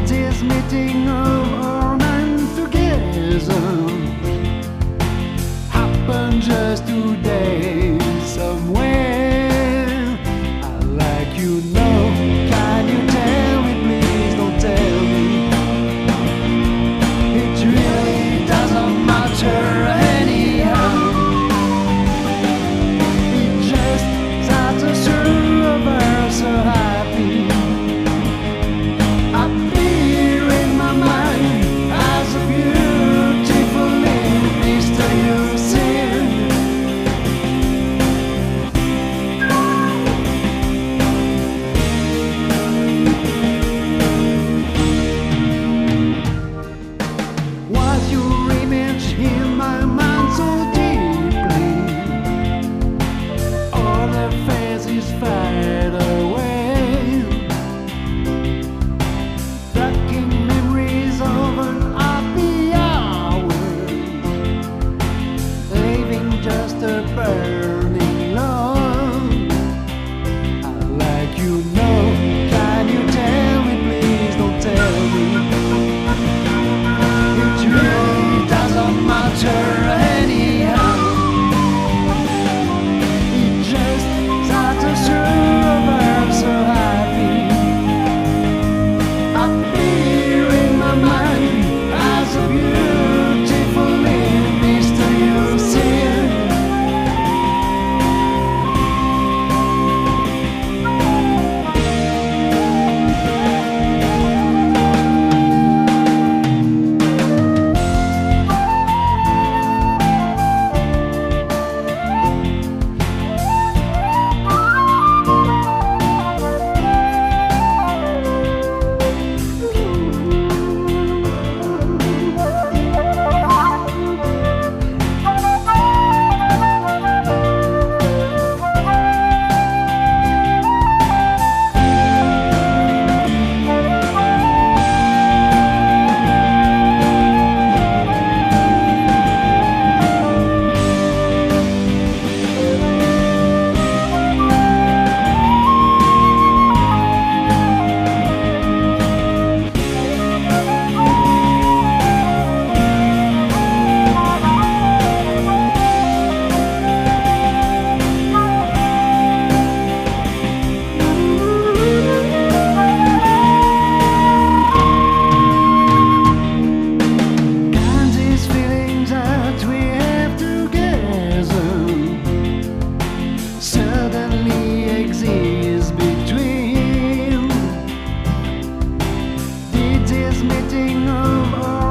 It is meeting of our minds together. Happened just today somewhere. I like you know. Can you tell me, please don't tell me? It really doesn't matter anyhow. It just that the two of us are happy. Appear in my mind as a beautiful mysterious sin. Was your image in my mind so deeply? All the faces fade away, tracking memories of an happy hour, leaving just a burning love. I like you know. Can you tell me, please don't tell me? It really doesn't matter anyhow. It just that the two of us are happy. Appear in my mind as a beautiful mysterious sin. Meeting of